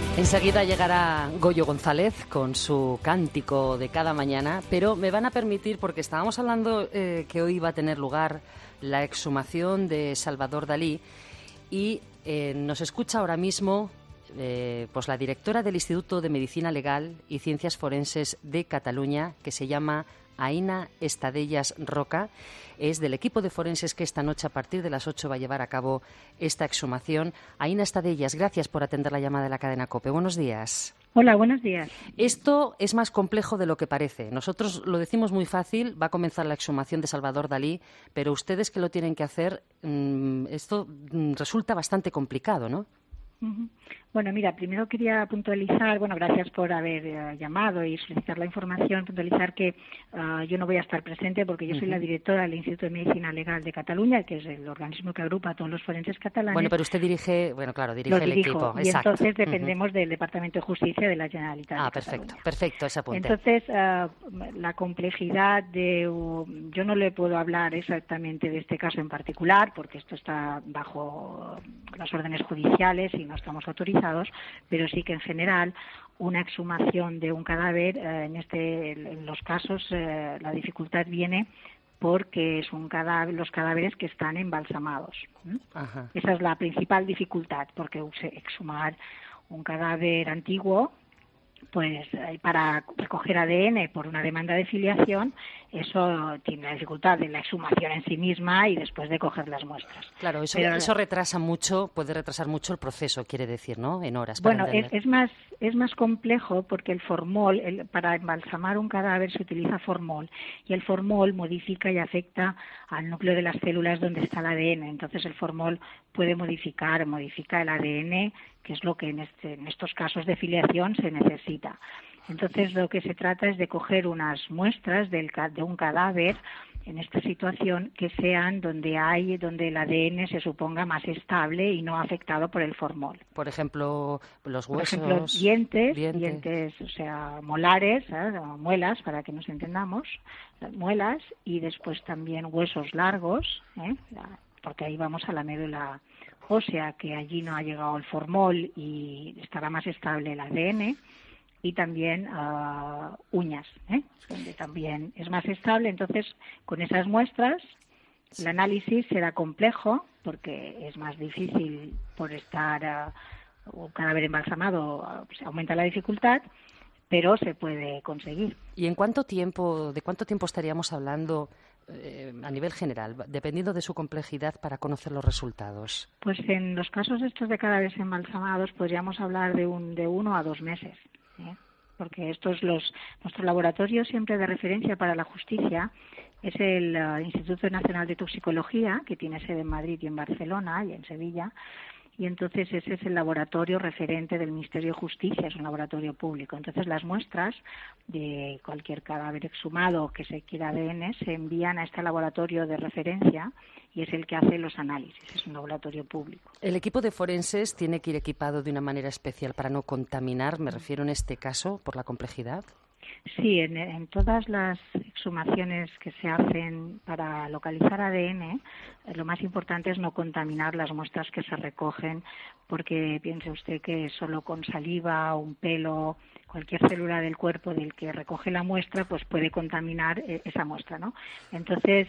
Enseguida llegará Goyo González con su cántico de cada mañana, pero me van a permitir, porque estábamos hablando que hoy va a tener lugar la exhumación de Salvador Dalí y nos escucha ahora mismo pues la directora del Instituto de Medicina Legal y Ciencias Forenses de Cataluña, que se llama Aïna Estadellas Roca. Es del equipo de forenses que esta noche a partir de las 8 va a llevar a cabo esta exhumación. Aïna Estadellas, gracias por atender la llamada de la cadena COPE. Buenos días. Hola, buenos días. Esto es más complejo de lo que parece. Nosotros lo decimos muy fácil, va a comenzar la exhumación de Salvador Dalí, pero ustedes que lo tienen que hacer, esto resulta bastante complicado, ¿no? Bueno, mira, primero quería puntualizar, gracias por haber llamado y solicitar la información, puntualizar que yo no voy a estar presente porque yo soy la directora del Instituto de Medicina Legal de Cataluña, que es el organismo que agrupa a todos los forenses catalanes. Bueno, pero usted dirige el equipo. Y exacto. Entonces dependemos del Departamento de Justicia de la Generalitat de Cataluña. Perfecto, ese apunte. Entonces, la complejidad yo no le puedo hablar exactamente de este caso en particular porque esto está bajo las órdenes judiciales y no estamos autorizados, pero sí que en general una exhumación de un cadáver, en los casos la dificultad viene porque son los cadáveres que están embalsamados. Ajá. Esa es la principal dificultad, porque exhumar un cadáver antiguo, pues para recoger ADN por una demanda de filiación, eso tiene la dificultad de la exhumación en sí misma y después de coger las muestras. Claro, eso retrasa mucho, puede retrasar mucho el proceso, quiere decir, ¿no? En horas. Bueno, es más complejo porque el formol, para embalsamar un cadáver se utiliza formol y el formol modifica y afecta al núcleo de las células donde está el ADN. Entonces el formol puede modifica el ADN, que es lo que en estos casos de filiación se necesita. Entonces lo que se trata es de coger unas muestras de un cadáver en esta situación que sean donde el ADN se suponga más estable y no afectado por el formol. Por ejemplo, los huesos. Por ejemplo, dientes, o sea, molares, muelas, para que nos entendamos, las muelas, y después también huesos largos, porque ahí vamos a la médula ósea, que allí no ha llegado el formol y estará más estable el ADN, y también uñas, donde también es más estable. Entonces, con esas muestras, el análisis será complejo, porque es más difícil por estar un cadáver embalsamado, se aumenta la dificultad, pero se puede conseguir. ¿Y de cuánto tiempo estaríamos hablando a nivel general, dependiendo de su complejidad, para conocer los resultados? Pues en los casos estos de cadáveres embalsamados podríamos hablar de 1 a 2 meses, porque nuestro laboratorio siempre de referencia para la justicia es el Instituto Nacional de Toxicología, que tiene sede en Madrid y en Barcelona y en Sevilla. Y entonces ese es el laboratorio referente del Ministerio de Justicia, es un laboratorio público. Entonces las muestras de cualquier cadáver exhumado que se quiera ADN se envían a este laboratorio de referencia y es el que hace los análisis, es un laboratorio público. ¿El equipo de forenses tiene que ir equipado de una manera especial para no contaminar? Me refiero en este caso por la complejidad. Sí, en todas las exhumaciones que se hacen para localizar ADN, lo más importante es no contaminar las muestras que se recogen, porque piense usted que solo con saliva, un pelo, cualquier célula del cuerpo del que recoge la muestra, pues puede contaminar esa muestra, ¿no? Entonces,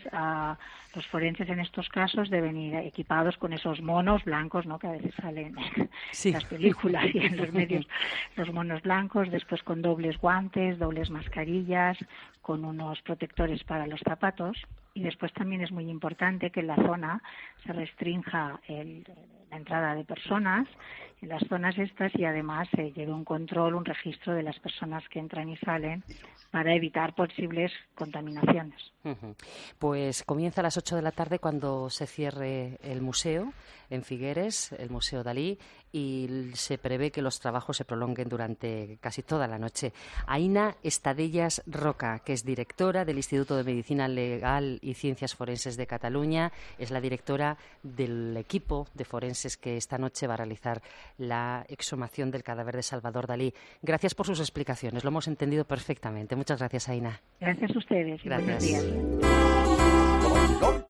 los forenses en estos casos deben ir equipados con esos monos blancos, ¿no?, que a veces salen en las películas y en los medios, los monos blancos, después con dobles guantes, dobles mascarillas, con unos protectores para los zapatos, y después también es muy importante que en la zona se restrinja la entrada de personas en las zonas estas y además se lleve un control, un registro de las personas que entran y salen para evitar posibles contaminaciones. Pues comienza a las 8 de la tarde cuando se cierre el museo en Figueres, el Museo Dalí, y se prevé que los trabajos se prolonguen durante casi toda la noche. Aïna Estadellas Roca, que es directora del Instituto de Medicina Legal y Ciencias Forenses de Cataluña, es la directora del equipo de forenses que esta noche va a realizar la exhumación del cadáver de Salvador Dalí. Gracias por sus explicaciones, lo hemos entendido perfectamente. Muchas gracias, Aïna. Gracias a ustedes. Gracias. Buenos días.